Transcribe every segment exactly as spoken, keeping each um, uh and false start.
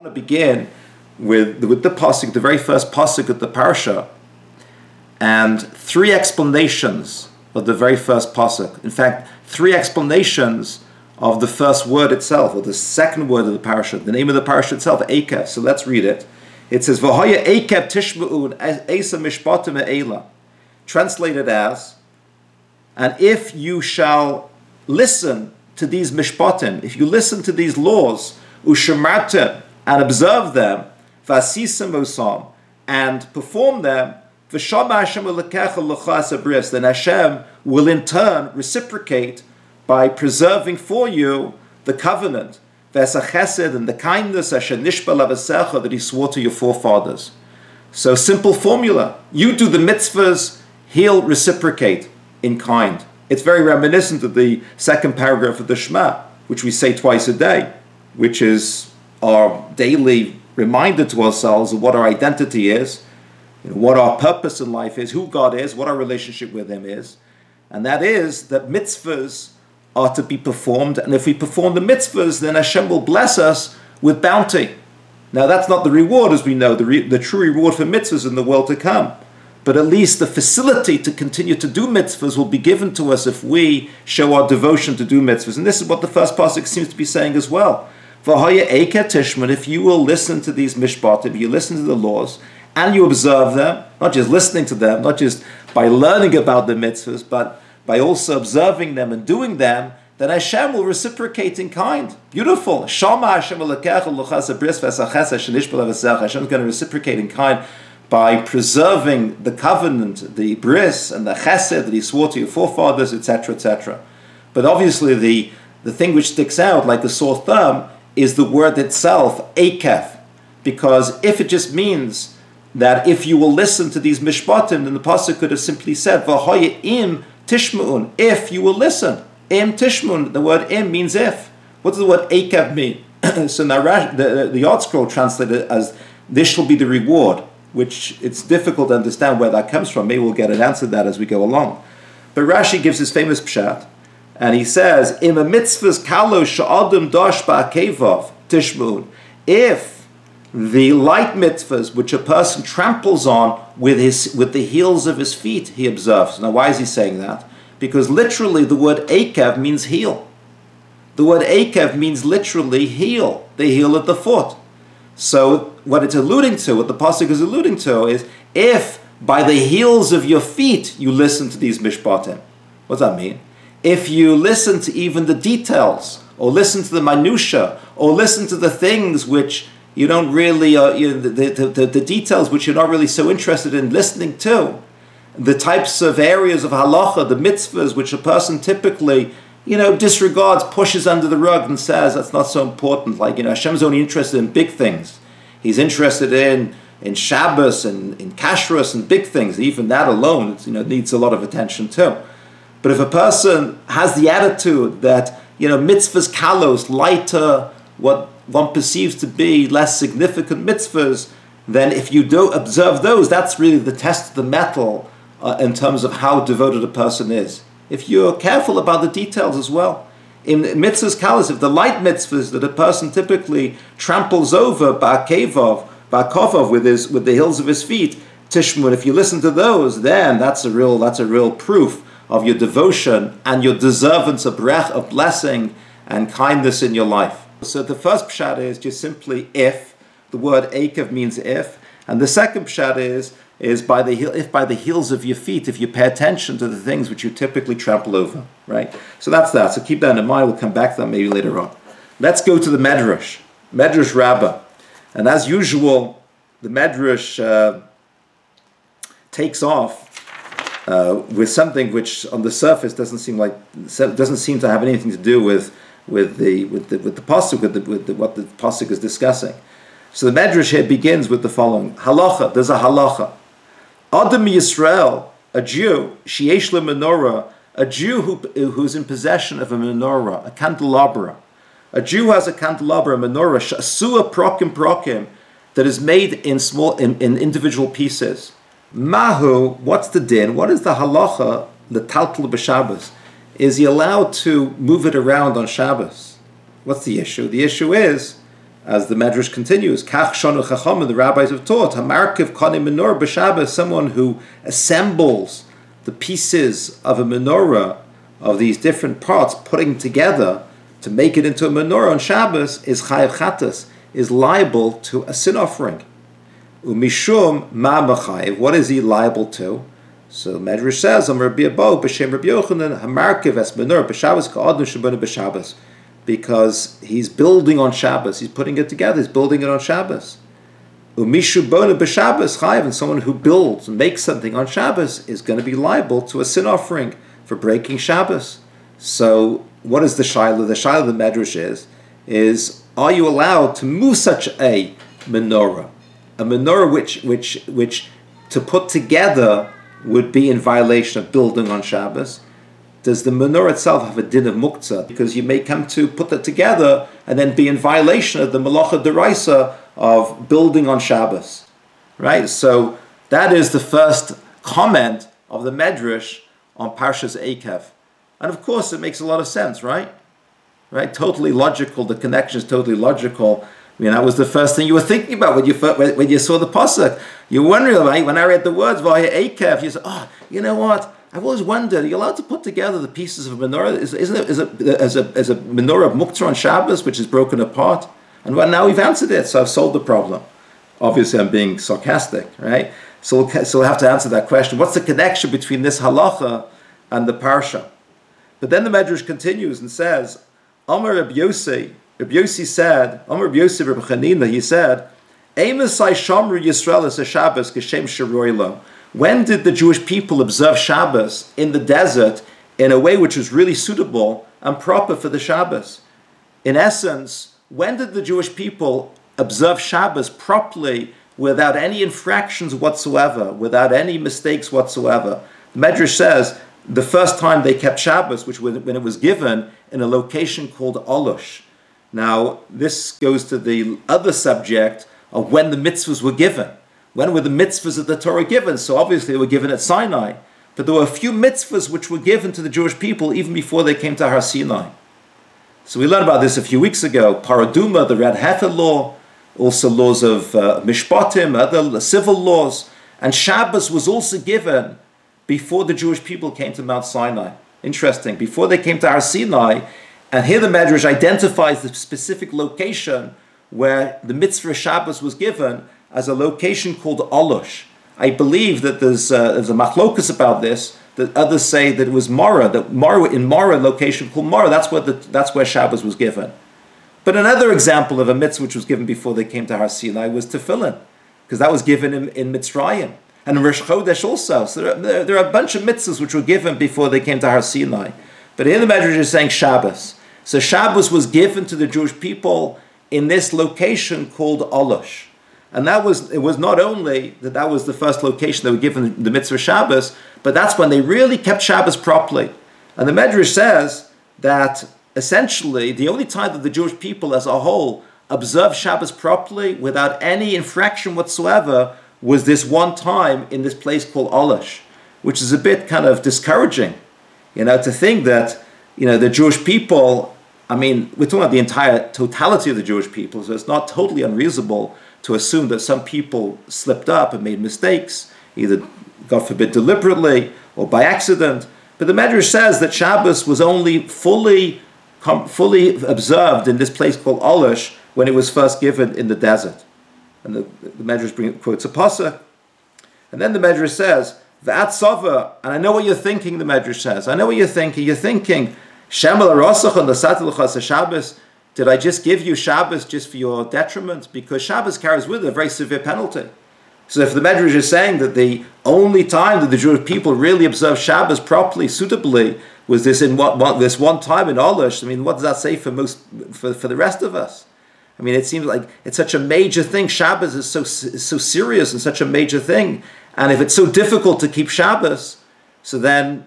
I want to begin with, with the pasuk, the very first pasuk of the parsha, and three explanations of the very first pasuk. In fact, three explanations of the first word itself, or the second word of the parsha, the name of the parsha itself, Eikev. So let's read it. It says, "V'haya Eikev tishma'un esa mishpatim eila," translated as, and if you shall listen to these mishpatim, if you listen to these laws, ushemartem, and observe them, v'asisem osam, and perform them, v'shama Hashem elekecha l'chas abris, then Hashem will in turn reciprocate by preserving for you the covenant, v'esa chesed, and the kindness asher nishba l'avasecha, that He swore to your forefathers. So simple formula: you do the mitzvahs, He'll reciprocate in kind. It's very reminiscent of the second paragraph of the Shema, which we say twice a day, which is our daily reminder to ourselves of what our identity is, you know, what our purpose in life is, who God is, what our relationship with Him is. And that is that mitzvahs are to be performed, and if we perform the mitzvahs, then Hashem will bless us with bounty. Now that's not the reward, as we know. The, re- the true reward for mitzvahs in the world to come. But at least the facility to continue to do mitzvahs will be given to us if we show our devotion to do mitzvahs. And this is what the first pasuk seems to be saying as well. V'haya Eikev tishma, if you will listen to these mishpatim, you listen to the laws, and you observe them, not just listening to them, not just by learning about the mitzvahs, but by also observing them and doing them, then Hashem will reciprocate in kind. Beautiful. Shama Hashem elekecha l'chas abris v'esa chesed shenishba l'avasecha. Hashem is going to reciprocate in kind by preserving the covenant, the bris, and the chesed that He swore to your forefathers, et cetera, et cetera. But obviously the, the thing which sticks out like a sore thumb is the word itself, Eikev. Because if it just means that if you will listen to these mishpatim, then the pasuk could have simply said, V'haya im tishma'un, if you will listen. Im tishma'un, the word im means if. What does the word Eikev mean? So now the, the Yard Scroll translated it as, this shall be the reward, which it's difficult to understand where that comes from. Maybe we'll get an answer to that as we go along. But Rashi gives his famous pshat, and he says, "Im a mitzvahs kalo sha'adam dash ba'akevav tishma'un." If the light mitzvahs which a person tramples on with his with the heels of his feet, he observes. Now, why is he saying that? Because literally the word Eikev means heel. The word Eikev means literally heel, the heel at the foot. So what it's alluding to, what the pasuk is alluding to, is if by the heels of your feet you listen to these mishpatim. What does that mean? If you listen to even the details, or listen to the minutia, or listen to the things which you don't really, uh, you know, the, the, the, the details which you're not really so interested in listening to, the types of areas of halacha, the mitzvahs which a person typically, you know, disregards, pushes under the rug and says that's not so important. Like, you know, Hashem's only interested in big things. He's interested in in Shabbos and in kashrus and big things. Even that alone, you know, needs a lot of attention too. But if a person has the attitude that, you know, mitzvahs kalos, lighter, what one perceives to be less significant mitzvahs, then if you do observe those, that's really the test of the metal uh, in terms of how devoted a person is. If you're careful about the details as well. In mitzvahs kalos, if the light mitzvahs that a person typically tramples over ba'akevav, ba'akovov with his with the heels of his feet, tishmun, if you listen to those, then that's a real that's a real proof of your devotion and your deservance of brech, of blessing and kindness in your life. So the first pshat is just simply if. The word Eikev means if. And the second pshat is, is by the heel, if by the heels of your feet, if you pay attention to the things which you typically trample over, right? So that's that. So keep that in mind. We'll come back to that maybe later on. Let's go to the Medrash, Medrash Rabbah. And as usual, the Medrash uh, takes off Uh, with something which on the surface doesn't seem like doesn't seem to have anything to do with with the with the with the pasuk with, the, with the, what the pasuk is discussing. So the Medrash here begins with the following halacha. There's a halacha. Adam Yisrael, a Jew, sheyesh le menorah, a Jew who who's in possession of a menorah, a candelabra. A Jew has a candelabra, a menorah, shasua prokim prokim, that is made in small in, in individual pieces. Mahu, what's the din? What is the halacha, the taltal b'Shabbos? Is he allowed to move it around on Shabbos? What's the issue? The issue is as the Medrash continues, Kach Shonu Chachamim, the rabbis have taught, Hamarkiv Kani Menorah B'Shabbos, someone who assembles the pieces of a menorah, of these different parts, putting together to make it into a menorah on Shabbos, is Chayav Chatas, is liable to a sin offering. Umishum Ma Machayev, what is he liable to? So Medrash says, Am Rabbi Abba B'Shem Rabbi Yochanan, Hamarkiv Es Menorah B'Shabbos Ka'adnu Shebona B'Shabbos, because he's building on Shabbos, he's putting it together, he's building it on Shabbos. Umishu Bona B'Shabbos Chayav, and someone who builds and makes something on Shabbos is going to be liable to a sin offering for breaking Shabbos. So what is the Shiloh? The Shiloh of the Medrash is, is are you allowed to move such a menorah? A menorah which, which, which to put together would be in violation of building on Shabbos. Does the menorah itself have a din of muktzah? Because you may come to put that together and then be in violation of the malacha deraisa of building on Shabbos. Right? So that is the first comment of the Medrash on Parshas Eikev. And of course it makes a lot of sense, right? Right? Totally logical. The connection is totally logical. I mean, that was the first thing you were thinking about when you when you saw the pasuk. You were wondering, right? When I read the words Vayeh Eikev, you said, "Oh, you know what? I've always wondered. You're allowed to put together the pieces of a menorah. Is, isn't it? Is it as a as a menorah of muktzah on Shabbos, which is broken apart?" And well, now we've answered it, so I've solved the problem. Obviously, I'm being sarcastic, right? So we'll, so we'll have to answer that question. What's the connection between this halacha and the parsha? But then the Medrash continues and says, Amar Reb Yossi, Reb Yossi said, Amar Reb Yossi Reb Chanina, he said, Eimesai Shamru Yisrael es Shabbos Geshem Sheroilo. When did the Jewish people observe Shabbos in the desert in a way which was really suitable and proper for the Shabbos? In essence, when did the Jewish people observe Shabbos properly without any infractions whatsoever, without any mistakes whatsoever? The Medrash says the first time they kept Shabbos, which was when it was given in a location called Olush. Now, this goes to the other subject of when the mitzvahs were given. When were the mitzvahs of the Torah given? So obviously they were given at Sinai. But there were a few mitzvahs which were given to the Jewish people even before they came to Har Sinai. So we learned about this a few weeks ago. Paraduma, the red heifer law, also laws of uh, mishpatim, other civil laws. And Shabbos was also given before the Jewish people came to Mount Sinai. Interesting. Before they came to Har Sinai, and here the Medrash identifies the specific location where the mitzvah Shabbos was given as a location called Olush. I believe that there's, uh, there's a machlokus about this, that others say that it was Mara, that Mara, in Mara, location called Mara, that's where, the, that's where Shabbos was given. But another example of a mitzvah which was given before they came to Har Sinai was Tefillin, because that was given in, in Mitzrayim. And in Rosh Chodesh also. So there are, there, there are a bunch of mitzvahs which were given before they came to Har Sinai. But here the Medrash is saying Shabbos. So Shabbos was given to the Jewish people in this location called Olush. And that was, it was not only that that was the first location they were given the mitzvah Shabbos, but that's when they really kept Shabbos properly. And the Medrash says that essentially the only time that the Jewish people as a whole observed Shabbos properly without any infraction whatsoever was this one time in this place called Olush, which is a bit kind of discouraging, you know, to think that, you know, the Jewish people, I mean, we're talking about the entire totality of the Jewish people, so it's not totally unreasonable to assume that some people slipped up and made mistakes, either, God forbid, deliberately or by accident. But the Medrash says that Shabbos was only fully, fully observed in this place called Olush when it was first given in the desert. And the, the Medrash bring, quotes a pasuk. And then the Medrash says, V'at Sova, and I know what you're thinking, the Medrash says. I know what you're thinking. You're thinking, Shemal Arosach and the Shabbos. Did I just give you Shabbos just for your detriment? Because Shabbos carries with it a very severe penalty. So if the Medrash is saying that the only time that the Jewish people really observed Shabbos properly, suitably, was this in what, what this one time in Olush, I mean, what does that say for most for, for the rest of us? I mean, it seems like it's such a major thing. Shabbos is so is so serious and such a major thing. And if it's so difficult to keep Shabbos, so then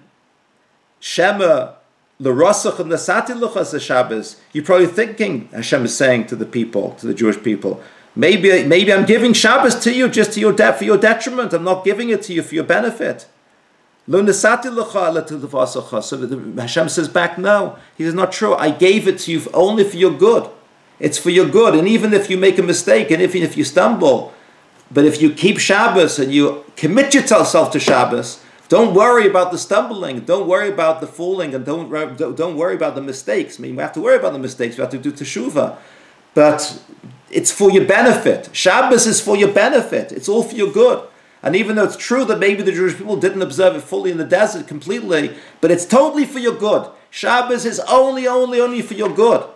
Shema l'rosach and nasati luchas Shabbos. You're probably thinking Hashem is saying to the people, to the Jewish people, maybe maybe I'm giving Shabbos to you just to your de- for your detriment. I'm not giving it to you for your benefit. Lo nasati lucha. So Hashem says back, no, he says not true. I gave it to you only for your good. It's for your good. And even if you make a mistake, and even if you stumble, but if you keep Shabbos and you commit yourself to Shabbos, don't worry about the stumbling, don't worry about the falling, and don't, don't worry about the mistakes. I mean, we have to worry about the mistakes, we have to do teshuvah. But it's for your benefit. Shabbos is for your benefit. It's all for your good. And even though it's true that maybe the Jewish people didn't observe it fully in the desert completely, but it's totally for your good. Shabbos is only, only, only for your good.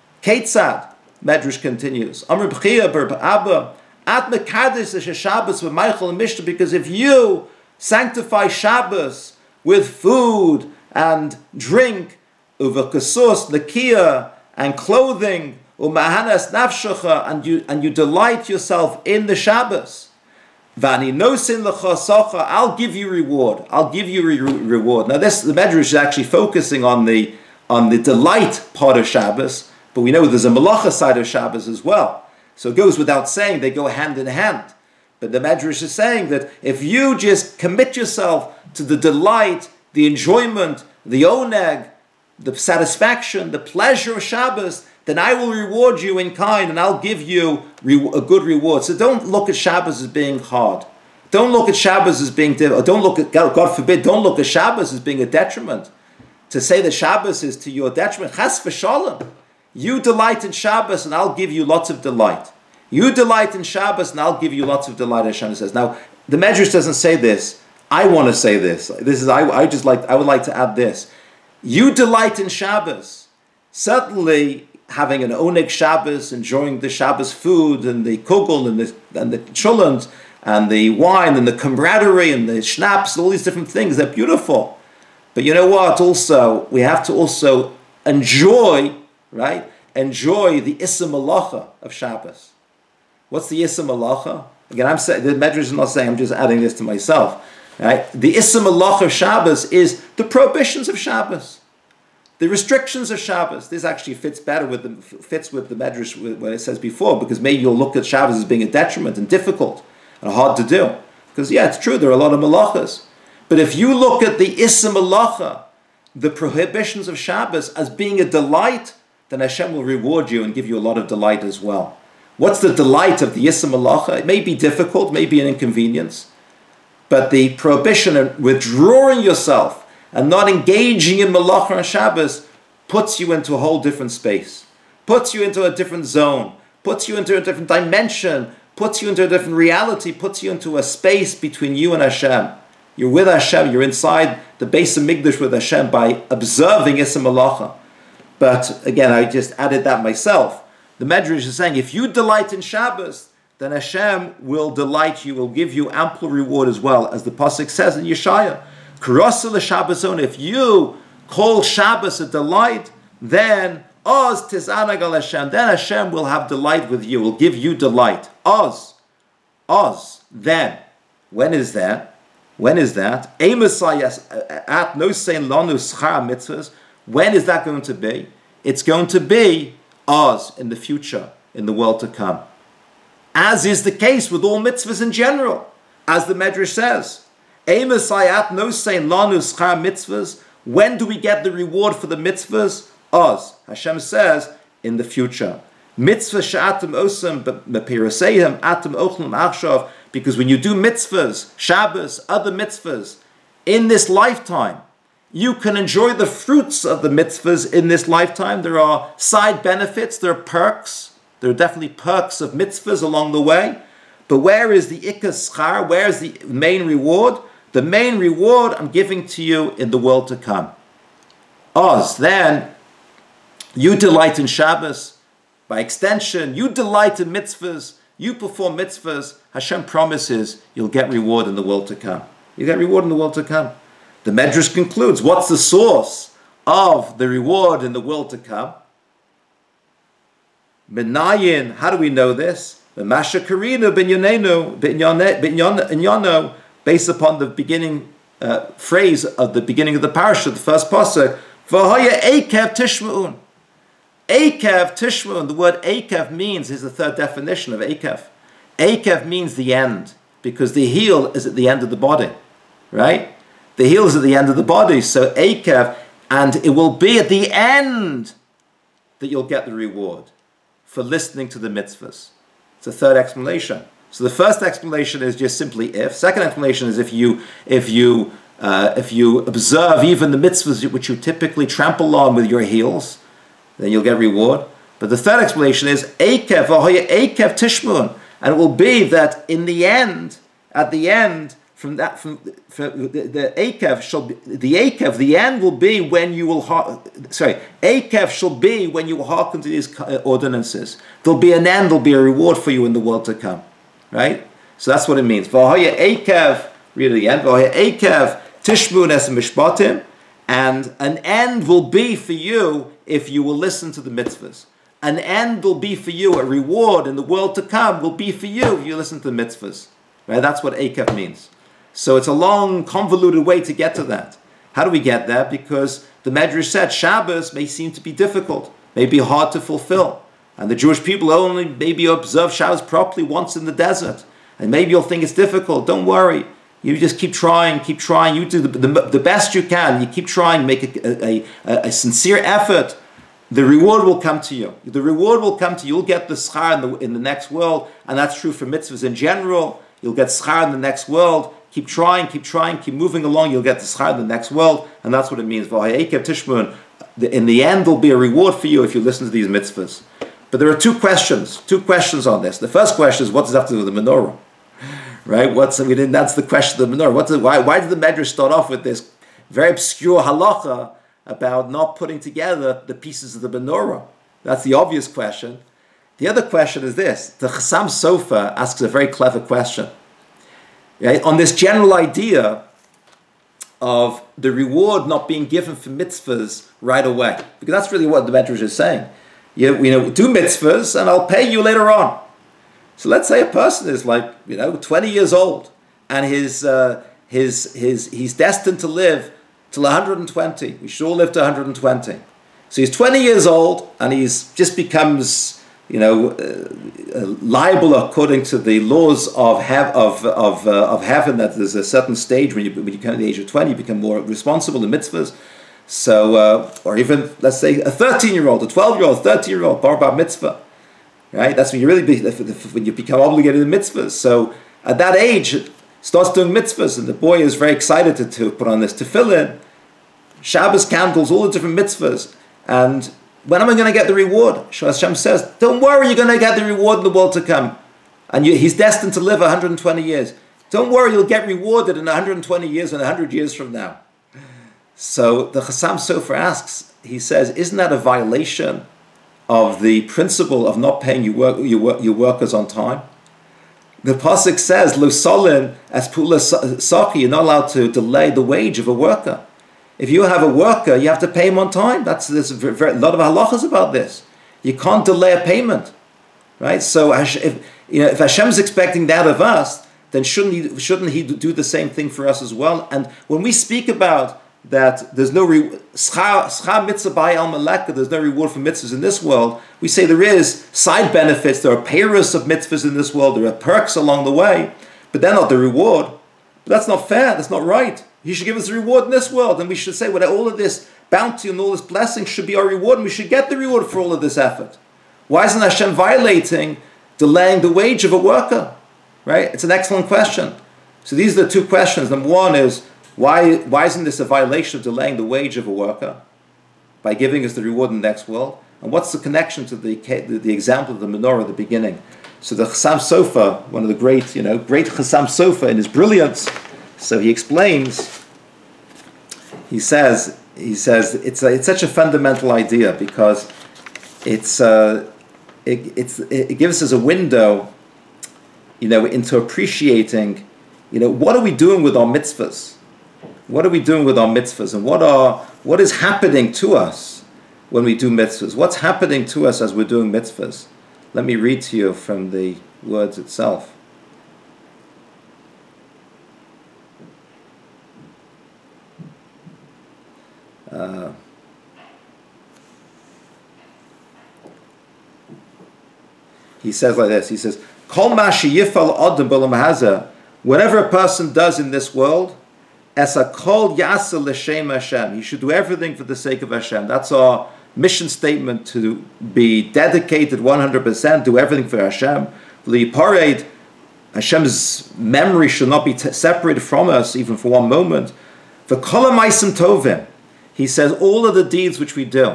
Ketzad, Medrash continues. Amr b'chia ber b'abba, at mekadesh is Shabbos with Michael and Mishnah, because if you sanctify Shabbos with food and drink, uvakesus, nakia, and clothing, umahanas nafshacha, and you and you delight yourself in the Shabbos. Vani nosin l'chasacha, I'll give you reward. I'll give you re- reward. Now, this the Medrash is actually focusing on the on the delight part of Shabbos, but we know there's a malacha side of Shabbos as well. So it goes without saying they go hand in hand. But the Medrash is saying that if you just commit yourself to the delight, the enjoyment, the oneg, the satisfaction, the pleasure of Shabbos, then I will reward you in kind, and I'll give you a good reward. So don't look at Shabbos as being hard. Don't look at Shabbos as being, or don't look at, God forbid, don't look at Shabbos as being a detriment. To say that Shabbos is to your detriment, chas v'shalom. You delight in Shabbos, and I'll give you lots of delight. You delight in Shabbos, and I'll give you lots of delight, Hashem says. Now, the Medrash doesn't say this. I want to say this. This is I, I just like. I would like to add this. You delight in Shabbos. Certainly, having an oneg Shabbos, enjoying the Shabbos food and the kugel and the and the chulent and the wine and the camaraderie and the schnapps, all these different things, they're beautiful. But you know what? Also, we have to also enjoy, right? Enjoy the Issa Malacha of Shabbos. What's the Issa Malacha? Again, I'm saying the Medrash is not saying. I'm just adding this to myself. Right? The Issa Malacha of Shabbos is the prohibitions of Shabbos. The restrictions of Shabbos. This actually fits better with the fits with the Medrash what it says before, because maybe you'll look at Shabbos as being a detriment and difficult and hard to do. Because yeah, it's true, there are a lot of malachas. But if you look at the Issa Malacha, the prohibitions of Shabbos, as being a delight, then Hashem will reward you and give you a lot of delight as well. What's the delight of the Issa Malacha? It may be difficult, may be an inconvenience, but the prohibition of withdrawing yourself and not engaging in Malacha on Shabbos puts you into a whole different space, puts you into a different zone, puts you into a different dimension, puts you into a different reality, puts you into a space between you and Hashem. You're with Hashem, you're inside the Beis HaMikdash with Hashem by observing Issa Malacha. But again, I just added that myself. The Medrash is saying, if you delight in Shabbos, then Hashem will delight you, will give you ample reward as well, as the Pasuk says in Yeshaya. If you call Shabbos a delight, then Oz tizanag al Hashem, then Hashem will have delight with you, will give you delight. Oz, Oz, then. When is that? When is that? At no saying lanu schar mitzvahs. When is that going to be? It's going to be Oz in the future, in the world to come. As is the case with all mitzvahs in general, as the Medrash says. At no saying lanu schar mitzvahs. When do we get the reward for the mitzvahs? Oz. Hashem says, in the future. Mitzvah she'atem osam b'piraseim atem ochlim achshav. Because when you do mitzvahs, Shabbos, other mitzvahs, in this lifetime, you can enjoy the fruits of the mitzvahs in this lifetime. There are side benefits, there are perks. There are definitely perks of mitzvahs along the way. But where is the ikka schar? Where is the main reward? The main reward I'm giving to you in the world to come. Oz, then, you delight in Shabbos. By extension, you delight in mitzvahs. You perform mitzvahs. Hashem promises you'll get reward in the world to come. You get reward in the world to come. The Medrash concludes, what's the source of the reward in the world to come? Menayin, how do we know this? The Masha Karina binyonenu, binyano, based upon the beginning uh, phrase of the beginning of the parasha, the first pasuk, V'haya ekev tishma'un. Ekev tishma'un, the word ekev means, is the third definition of ekev. Ekev means the end, because the heel is at the end of the body, right? The heel is at the end of the body, so ekev, and it will be at the end that you'll get the reward. for listening to the mitzvahs. It's a third explanation. So the first explanation is just simply if. Second explanation is if you if you uh, if you observe even the mitzvahs which you typically trample on with your heels, then you'll get reward. But the third explanation is Eikev, Eikev Tishmun, and it will be that in the end, at the end, from that, from, from the, the Eikev shall be, the Eikev, the end will be when you will, sorry, Eikev shall be when you will hearken to these ordinances. There'll be an end, there'll be a reward for you in the world to come, right? So that's what it means. V'haya Eikev, read it again. V'haya Eikev Tishmun es mishpatim, and an end will be for you if you will listen to the mitzvahs. An end will be for you, a reward in the world to come will be for you if you listen to the mitzvahs. Right? That's what Eikev means. So it's a long, convoluted way to get to that. How do we get there? Because the Medrash said Shabbos may seem to be difficult, may be hard to fulfill. And the Jewish people only maybe observe Shabbos properly once in the desert. And maybe you'll think it's difficult. Don't worry. You just keep trying, keep trying. You do the, the, the best you can. You keep trying, make a, a, a, a sincere effort. The reward will come to you. The reward will come to you. You'll get the schar in the, in the next world. And that's true for mitzvahs in general. You'll get schar in the next world. Keep trying, keep trying, keep moving along. You'll get the schar in the next world. And that's what it means. In the end, there'll be a reward for you if you listen to these mitzvahs. But there are two questions. Two questions on this. The first question is, what does that have to do with the menorah? Right? What's we didn't answer the question of the menorah. What's the, why, why did the Medrash start off with this very obscure halacha about not putting together the pieces of the menorah? That's the obvious question. The other question is this. The Chassam Sofer asks a very clever question. Right? On this general idea of the reward not being given for mitzvahs right away. Because that's really what the Medrash is saying. You, you know, do mitzvahs and I'll pay you later on. So let's say a person is like, you know, twenty years old and his, uh, his, his, he's destined to live till one hundred twenty. We should all live to one hundred twenty. So he's twenty years old and he's just becomes, you know, uh, liable according to the laws of hev- of of uh, of heaven. That there's a certain stage when you when you come to the age of twenty, you become more responsible in mitzvahs. So, uh, or even let's say a thirteen-year-old, a twelve-year-old, thirteen-year-old, bar bar mitzvah, right? That's when you really be, when you become obligated in mitzvahs. So at that age, starts doing mitzvahs, and the boy is very excited to, to put on this tefillin, Shabbos candles, all the different mitzvahs. And when am I going to get the reward? Hashem says, don't worry, you're going to get the reward in the world to come. And you, he's destined to live one hundred twenty years. Don't worry, you'll get rewarded in one hundred twenty years and one hundred years from now. So the Chassam Sofer asks, he says, isn't that a violation of the principle of not paying your, work, your, work, your workers on time? The pasuk says, "Lo solin as pula saki." You're not allowed to delay the wage of a worker. If you have a worker, you have to pay him on time. That's there's a, very, a lot of halachas about this. You can't delay a payment, right? So, if you know, if Hashem's expecting that of us, then shouldn't he shouldn't he do the same thing for us as well? And when we speak about that, there's no re- schar mitzvah by al maleka. There's no reward for mitzvahs in this world. We say there is side benefits. There are payers of mitzvahs in this world. There are perks along the way, but they're not the reward. But that's not fair. That's not right. He should give us a reward in this world, and we should say, well, all of this bounty and all this blessing should be our reward, and we should get the reward for all of this effort. Why isn't Hashem violating, delaying the wage of a worker? Right? It's an excellent question. So these are the two questions. Number one is, why, why isn't this a violation of delaying the wage of a worker by giving us the reward in the next world? And what's the connection to the, the, the example of the menorah at the beginning? So the Chassam Sofer, one of the great, you know, great Chassam Sofer in his brilliance, so he explains, he says, he says it's a, it's such a fundamental idea because it's uh, it, it's it gives us a window, you know, into appreciating, you know, what are we doing with our mitzvahs? What are we doing with our mitzvahs, and what are what is happening to us when we do mitzvahs? What's happening to us as we're doing mitzvahs? Let me read to you from the words itself. Uh, he says like this, he says, Kol ma sheyifal adam b'olam hazeh, whatever a person does in this world, as a kol yasa l'shem Hashem, he should do everything for the sake of Hashem. That's our mission statement to be dedicated one hundred percent, do everything for Hashem. Parade, Hashem's memory should not be t- separated from us even for one moment. For Kolamaisim Tovim, he says all of the deeds which we do,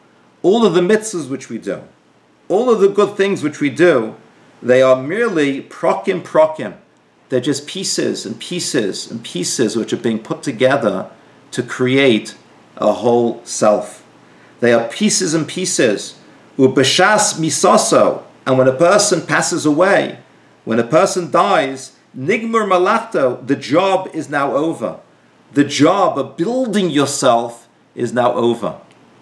all of the mitzvahs which we do, all of the good things which we do, they are merely prokim prokim. They're just pieces and pieces and pieces which are being put together to create a whole self. They are pieces and pieces. Ubeshas misoso, and when a person passes away, when a person dies, nigmur malachto, the job is now over. The job of building yourself is now over.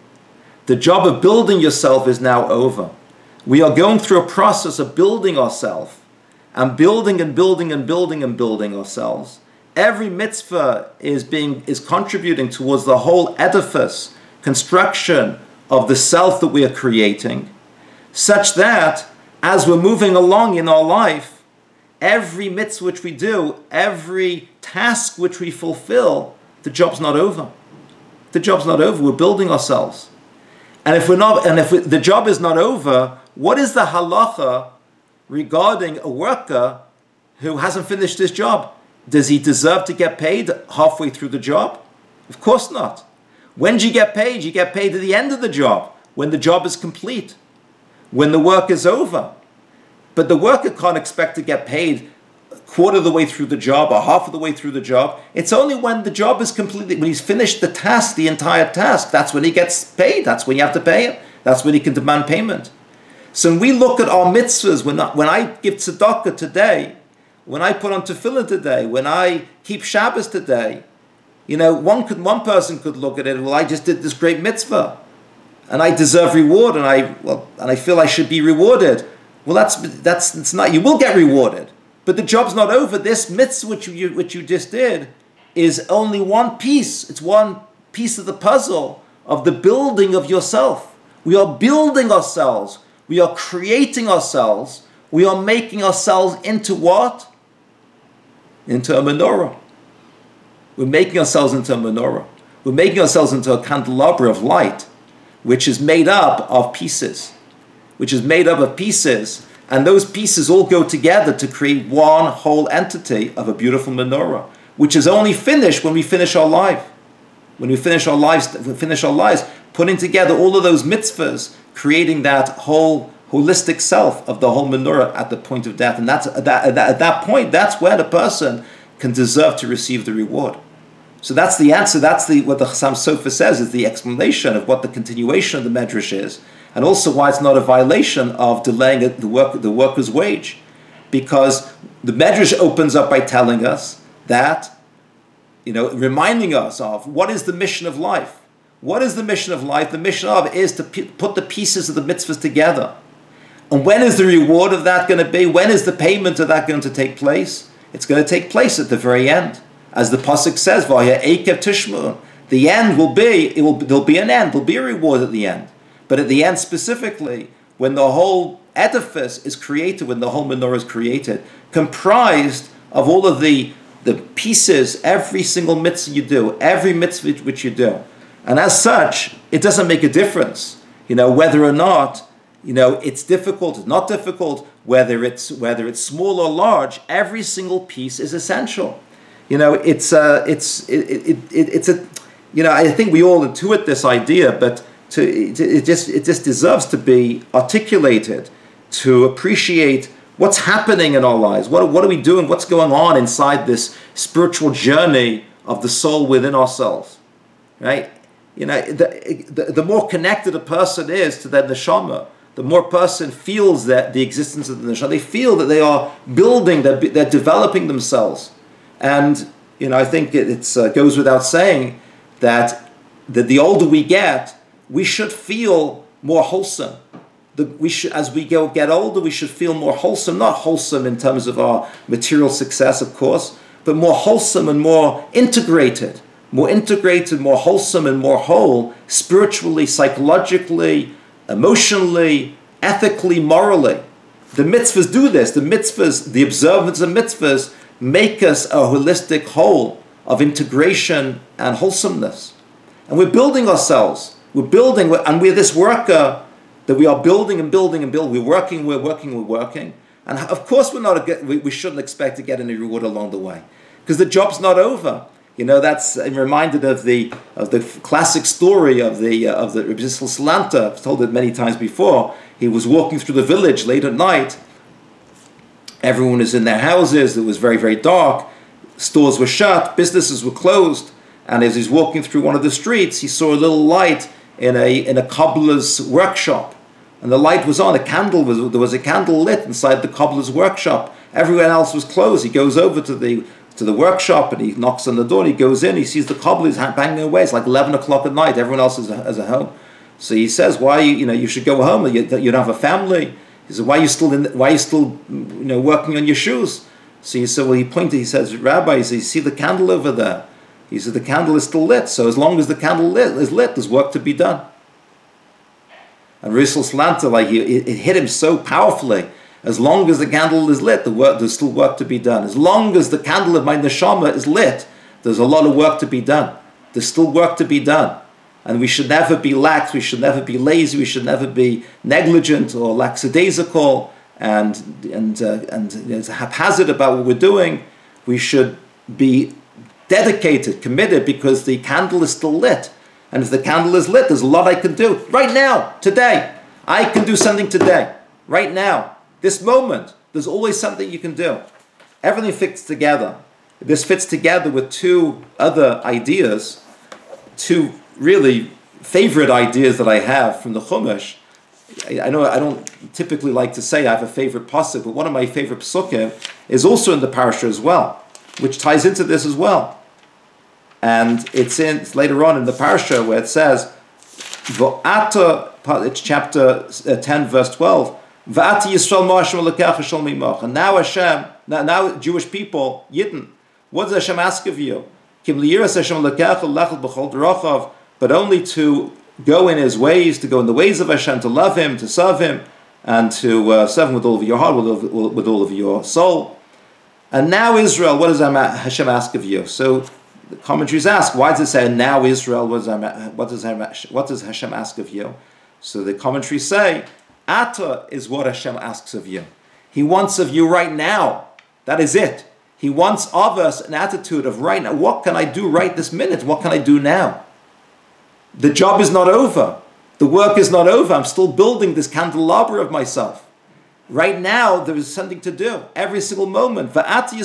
The job of building yourself is now over. We are going through a process of building ourselves, and building and building and building and building ourselves. Every mitzvah is being is contributing towards the whole edifice, construction of the self that we are creating, such that as we're moving along in our life, every mitzvah which we do, every task which we fulfill, the job's not over. The job's not over. We're building ourselves. And if we're not, and if we, the job is not over, what is the halacha regarding a worker who hasn't finished his job? Does he deserve to get paid halfway through the job? Of course not. When do you get paid? You get paid at the end of the job, when the job is complete, when the work is over. But the worker can't expect to get paid a quarter of the way through the job or half of the way through the job. It's only when the job is completely, when he's finished the task, the entire task, that's when he gets paid. That's when you have to pay him. That's when he can demand payment. So when we look at our mitzvahs, when I, when I give tzedakah today, when I put on tefillin today, when I keep Shabbos today, you know, one could one person could look at it, well, I just did this great mitzvah, and I deserve reward, and I well, and I feel I should be rewarded. Well, that's that's it's not. You will get rewarded, but the job's not over. This mitzvah which you which you just did is only one piece. It's one piece of the puzzle of the building of yourself. We are building ourselves. We are creating ourselves. We are making ourselves into what? Into a menorah. We're making ourselves into a menorah. We're making ourselves into a candelabra of light, which is made up of pieces. Which is made up of pieces, and those pieces all go together to create one whole entity of a beautiful menorah, which is only finished when we finish our life. When we finish our lives, we finish our lives, putting together all of those mitzvahs, creating that whole holistic self of the whole menorah at the point of death. And that's at that, at that, at that point, that's where the person can deserve to receive the reward. So that's the answer. That's the what the Chassam Sofer says is the explanation of what the continuation of the Medrash is, and also why it's not a violation of delaying the work the worker's wage, because the Medrash opens up by telling us that, you know, reminding us of what is the mission of life. What is the mission of life? The mission of is to p- put the pieces of the mitzvahs together. And when is the reward of that going to be? When is the payment of that going to take place? It's going to take place at the very end. As the Pasuk says, V'haya eikev tishma'un. The end will be, it will, there'll be an end, there'll be a reward at the end. But at the end specifically, when the whole edifice is created, when the whole menorah is created, comprised of all of the, the pieces, every single mitzvah you do, every mitzvah which you do. And as such, it doesn't make a difference, you know, whether or not, you know, it's difficult, it's not difficult, whether it's whether it's small or large. Every single piece is essential. You know, it's uh, it's it, it, it it's a, you know, I think we all intuit this idea, but to it, it just it just deserves to be articulated, to appreciate what's happening in our lives. What what are we doing? What's going on inside this spiritual journey of the soul within ourselves, right? You know, the, the, the more connected a person is to their neshama, the more a person feels that the existence of the neshama. They feel that they are building, they're, they're developing themselves. And, you know, I think it it's, uh, goes without saying that, that the older we get, we should feel more wholesome. The, we should, as we go, get older, we should feel more wholesome, not wholesome in terms of our material success, of course, but more wholesome and more integrated. More integrated, more wholesome, and more whole, spiritually, psychologically, emotionally, ethically, morally. The mitzvahs do this. The mitzvahs, the observance of mitzvahs, make us a holistic whole of integration and wholesomeness. And we're building ourselves. We're building, and we're this worker that we are building and building and building. We're working, we're working, we're working. And of course, we're not. A, we, we shouldn't expect to get any reward along the way, because the job's not over. You know, that's I'm reminded of the of the classic story of the uh, of the Rebbe Zissel Salanta. I've told it many times before. He was walking through the village late at night. Everyone was in their houses. It was very, very dark. Stores were shut. Businesses were closed. And as he's walking through one of the streets, he saw a little light in a in a cobbler's workshop. And the light was on. A candle was there was a candle lit inside the cobbler's workshop. Everyone else was closed. He goes over to the to the workshop and he knocks on the door. And he goes in. He sees the cobbler is banging away. It's like eleven o'clock at night. Everyone else is is at home. So he says, "Why you know you should go home? You, you don't have a family." He said, "Why are you still in? The, why are you still you know working on your shoes?" So he said, "Well," he pointed. He says, "Rabbi, he says, you see the candle over there?" He said, "The candle is still lit. So as long as the candle lit, is lit, there's work to be done." And Rissel Slanta, like he, it, it hit him so powerfully. As long as the candle is lit, the work, there's still work to be done. As long as the candle of my neshama is lit, there's a lot of work to be done. There's still work to be done. And we should never be lax, we should never be lazy, we should never be negligent or lackadaisical and and uh, and you know, haphazard about what we're doing. We should be dedicated, committed, because the candle is still lit. And if the candle is lit, there's a lot I can do. Right now, today, I can do something today. Right now, this moment, there's always something you can do. Everything fits together. This fits together with two other ideas, two really favorite ideas that I have from the Chumash. I, I know I don't typically like to say I have a favorite pasuk, but one of my favorite pasukim is also in the parasha as well, which ties into this as well. And it's in it's later on in the parasha where it says, "V'ata," it's chapter ten, verse twelve. "V'ata Yisrael ma'ashem l'kecha shel mimach." And now Hashem, now, now Jewish people, Yidden, what does Hashem ask of you? Kim liyiras Hashem l'kecha lechel b'chol derachav, but only to go in His ways, to go in the ways of Hashem, to love Him, to serve Him, and to uh, serve Him with all of your heart, with all of, with all of your soul. And now Israel, what does Hashem ask of you? So the commentaries ask, why does it say, now Israel, what does, what does Hashem ask of you? So the commentaries say, Ata is what Hashem asks of you. He wants of you right now. That is it. He wants of us an attitude of right now. What can I do right this minute? What can I do now? The job is not over. The work is not over. I'm still building this candelabra of myself. Right now, there is something to do. Every single moment.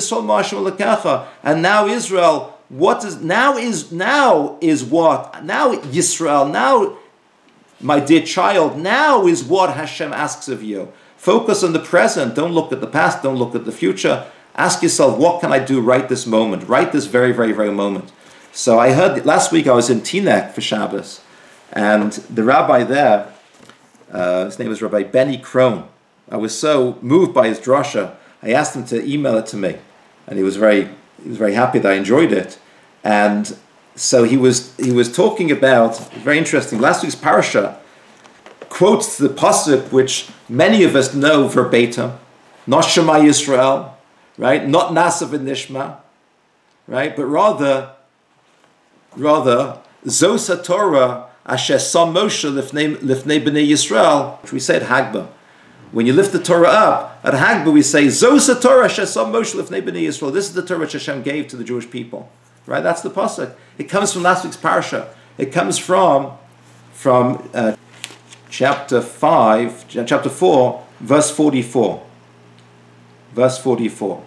And now Israel, what is now is now is what? Now Yisrael, now my dear child, now is what Hashem asks of you. Focus on the present. Don't look at the past. Don't look at the future. Ask yourself, what can I do right this moment? Right this very, very, very moment. So I heard, last week I was in Teaneck for Shabbos, and the rabbi there, uh, his name was Rabbi Benny Krohn. I was so moved by his drasha, I asked him to email it to me, and he was very he was very happy that I enjoyed it. And so he was he was talking about, very interesting, last week's parasha quotes the pasuk which many of us know verbatim, not Shema Yisrael, right? Not Nasa v'Nishma, right? But rather, rather, Zos HaTorah Asher Sam Moshe Lifnei B'nei Yisrael, which we say at Hagbah. When you lift the Torah up, at Hagbah we say, Zos HaTorah Asher Sam Moshe Lifnei B'nei Yisrael. This is the Torah which Hashem gave to the Jewish people. Right? That's the pasuk. It comes from last week's parasha. It comes from, from uh, chapter five, chapter four, verse forty-four. Verse forty-four.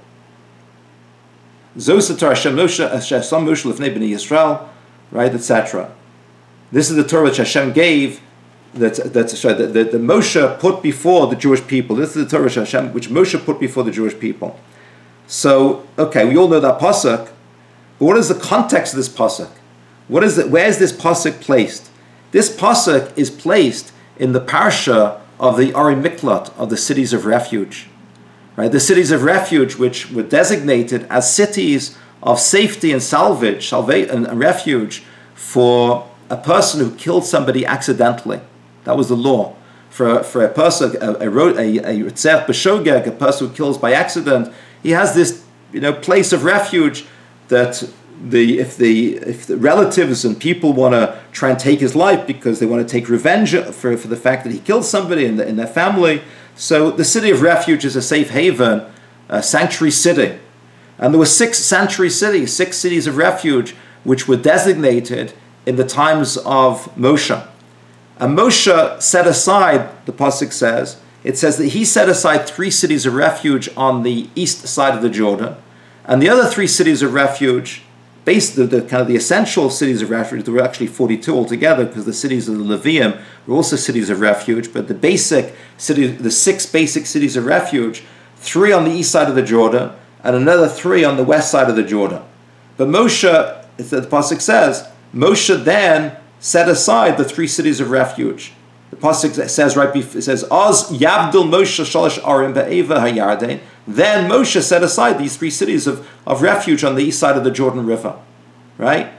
Zos HaTorah Hashem Moshe Asher Sam Moshe Lifnei B'nei Yisrael, right, et cetera. This is the Torah which Hashem gave, that that sorry, that, that, that Moshe put before the Jewish people. This is the Torah which Hashem, which Moshe put before the Jewish people. So, okay, we all know that pasuk, but what is the context of this pasuk? What is it? Where is this pasuk placed? This pasuk is placed in the parsha of the Ari Miklat, of the cities of refuge. Right? The cities of refuge, which were designated as cities of safety and salvage, salvation and refuge for a person who killed somebody accidentally. That was the law. For, for a person, a a a Ritzach B'Shogeg, a person who kills by accident, he has this, you know, place of refuge that the if the if the relatives and people want to try and take his life because they want to take revenge for, for the fact that he killed somebody in, the, in their family. So the city of refuge is a safe haven, a sanctuary city. And there were six sanctuary cities, six cities of refuge, which were designated in the times of Moshe. And Moshe set aside, the pasuk says, it says that he set aside three cities of refuge on the east side of the Jordan, and the other three cities of refuge, based the, the kind of the essential cities of refuge, there were actually forty-two altogether, because the cities of the Levium were also cities of refuge, but the basic cities, the six basic cities of refuge, three on the east side of the Jordan, and another three on the west side of the Jordan. But Moshe, the pasuk says, Moshe then set aside the three cities of refuge. The pasuk says right before, it says, "Oz Yabdul Moshe shalosh arim be'eva hayarden." Then Moshe set aside these three cities of, of refuge on the east side of the Jordan River. Right?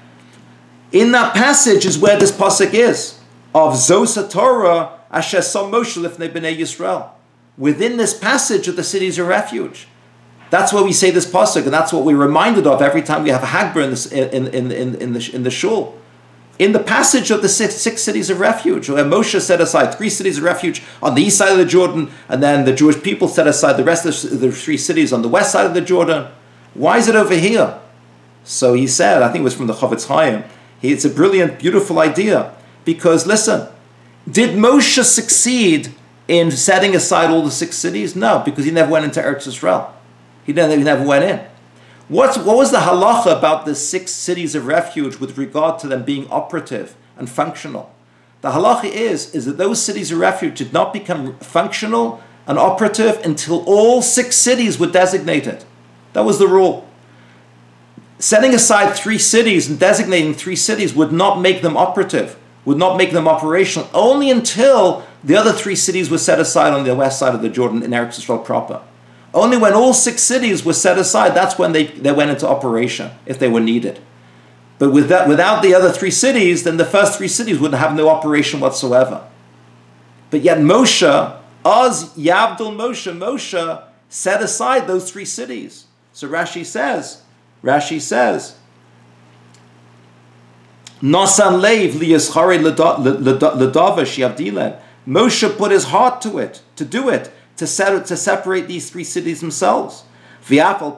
In that passage is where this pasuk is of Zosa Torah Asher Sam Moshe Lifnei Bnei Yisrael. Within this passage of the cities of refuge. That's why we say this pasuk, and that's what we're reminded of every time we have a Hagbah in, this, in, in, in, in, the, in the shul. In the passage of the six, six cities of refuge, where Moshe set aside three cities of refuge on the east side of the Jordan, and then the Jewish people set aside the rest of the three cities on the west side of the Jordan. Why is it over here? So he said, I think it was from the Chofetz Chaim, he, it's a brilliant, beautiful idea. Because listen, did Moshe succeed in setting aside all the six cities? No, because he never went into Eretz Yisrael. He never, he never went in. What's, what was the halacha about the six cities of refuge with regard to them being operative and functional? The halacha is, is that those cities of refuge did not become functional and operative until all six cities were designated. That was the rule. Setting aside three cities and designating three cities would not make them operative, would not make them operational, only until the other three cities were set aside on the west side of the Jordan in Eretz Yisrael proper. Only when all six cities were set aside, that's when they, they went into operation, if they were needed. But with that, without the other three cities, then the first three cities would have no operation whatsoever. But yet Moshe, Oz Yavdul Moshe, Moshe set aside those three cities. So Rashi says, Rashi says, Nasan Leiv liyaschare l'davish yavdilen. Moshe put his heart to it, to do it, to set, to separate these three cities themselves. And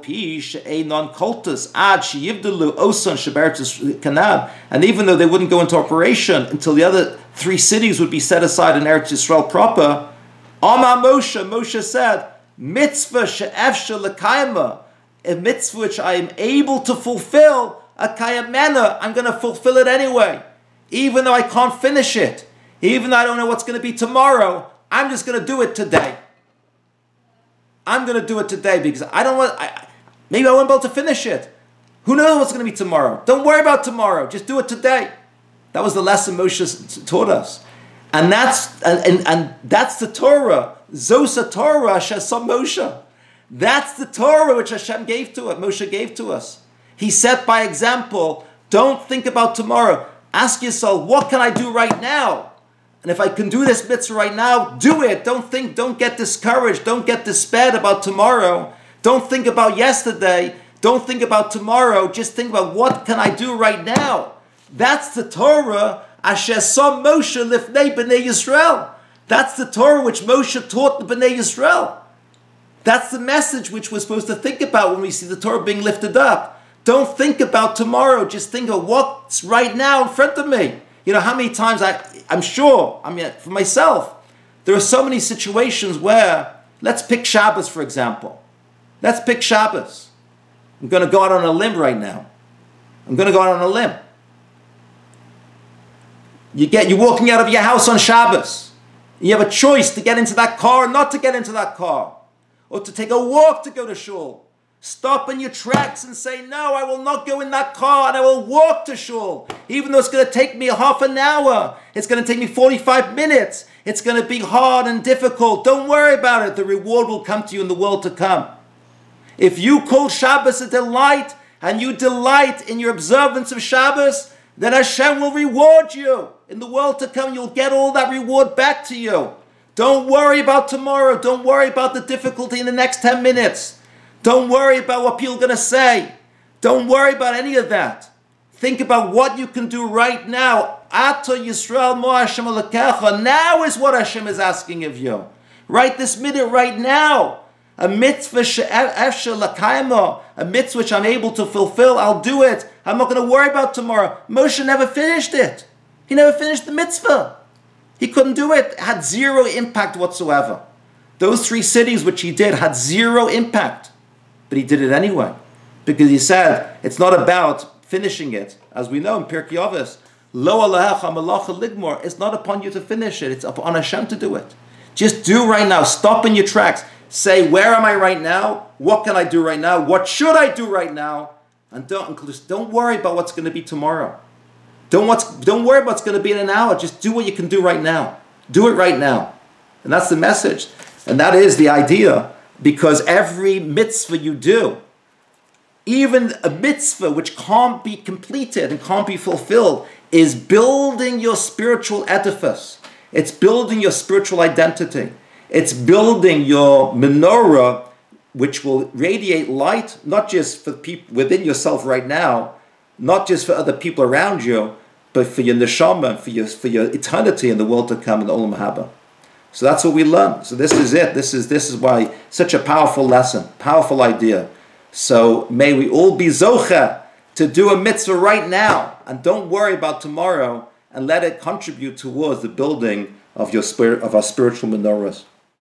even though they wouldn't go into operation until the other three cities would be set aside in Eretz Yisrael proper, Amar Moshe, Moshe said, mitzvah she'efshe l'kayma, a mitzvah which I am able to fulfill, a kayamena, I'm going to fulfill it anyway. Even though I can't finish it, even though I don't know what's going to be tomorrow, I'm just going to do it today. I'm going to do it today because I don't want, I, maybe I won't be able to finish it. Who knows what's going to be tomorrow? Don't worry about tomorrow. Just do it today. That was the lesson Moshe taught us. And that's, and, and, and that's the Torah. Zosa Torah Shesam Moshe. That's the Torah which Hashem gave to us, Moshe gave to us. He set by example, don't think about tomorrow. Ask yourself, what can I do right now? And if I can do this mitzvah right now, do it. Don't think, don't get discouraged. Don't get despaired about tomorrow. Don't think about yesterday. Don't think about tomorrow. Just think about what can I do right now. That's the Torah. Asher Sam Moshe Lifnei Bnei Yisrael. That's the Torah which Moshe taught the Bnei Yisrael. That's the message which we're supposed to think about when we see the Torah being lifted up. Don't think about tomorrow. Just think of what's right now in front of me. You know, how many times I, I'm sure, I mean, for myself, there are so many situations where, let's pick Shabbos, for example. Let's pick Shabbos. I'm going to go out on a limb right now. I'm going to go out on a limb. You get, you're walking out of your house on Shabbos. You have a choice to get into that car or not to get into that car. Or to take a walk to go to shul. Stop in your tracks and say, no, I will not go in that car and I will walk to shul. Even though it's going to take me a half an hour. It's going to take me forty-five minutes. It's going to be hard and difficult. Don't worry about it. The reward will come to you in the world to come. If you call Shabbos a delight and you delight in your observance of Shabbos, then Hashem will reward you. In the world to come, you'll get all that reward back to you. Don't worry about tomorrow. Don't worry about the difficulty in the next ten minutes. Don't worry about what people are going to say. Don't worry about any of that. Think about what you can do right now. Ata Yisrael mo Hashem Elokecha. Now is what Hashem is asking of you. Right this minute, right now. A mitzvah she'efshel l'kaymo, a mitzvah which I'm able to fulfill, I'll do it. I'm not going to worry about tomorrow. Moshe never finished it. He never finished the mitzvah. He couldn't do it. It had zero impact whatsoever. Those three cities which he did had zero impact. But he did it anyway. Because he said, it's not about finishing it. As we know in Pirkei Avos, Lo alahecha malacha ligmor, it's not upon you to finish it. It's upon Hashem to do it. Just do right now. Stop in your tracks. Say, where am I right now? What can I do right now? What should I do right now? And don't, just don't worry about what's going to be tomorrow. Don't, what's, don't worry about what's going to be in an hour. Just do what you can do right now. Do it right now. And that's the message. And that is the idea. Because every mitzvah you do, even a mitzvah which can't be completed and can't be fulfilled, is building your spiritual edifice. It's building your spiritual identity. It's building your menorah, which will radiate light, not just for people within yourself right now, not just for other people around you, but for your neshama, for your for your eternity in the world to come in the Olam Haba. So that's what we learn. So this is it. This is this is why such a powerful lesson, powerful idea. So may we all be zocha to do a mitzvah right now, and don't worry about tomorrow, and let it contribute towards the building of your spirit, of our spiritual menorahs.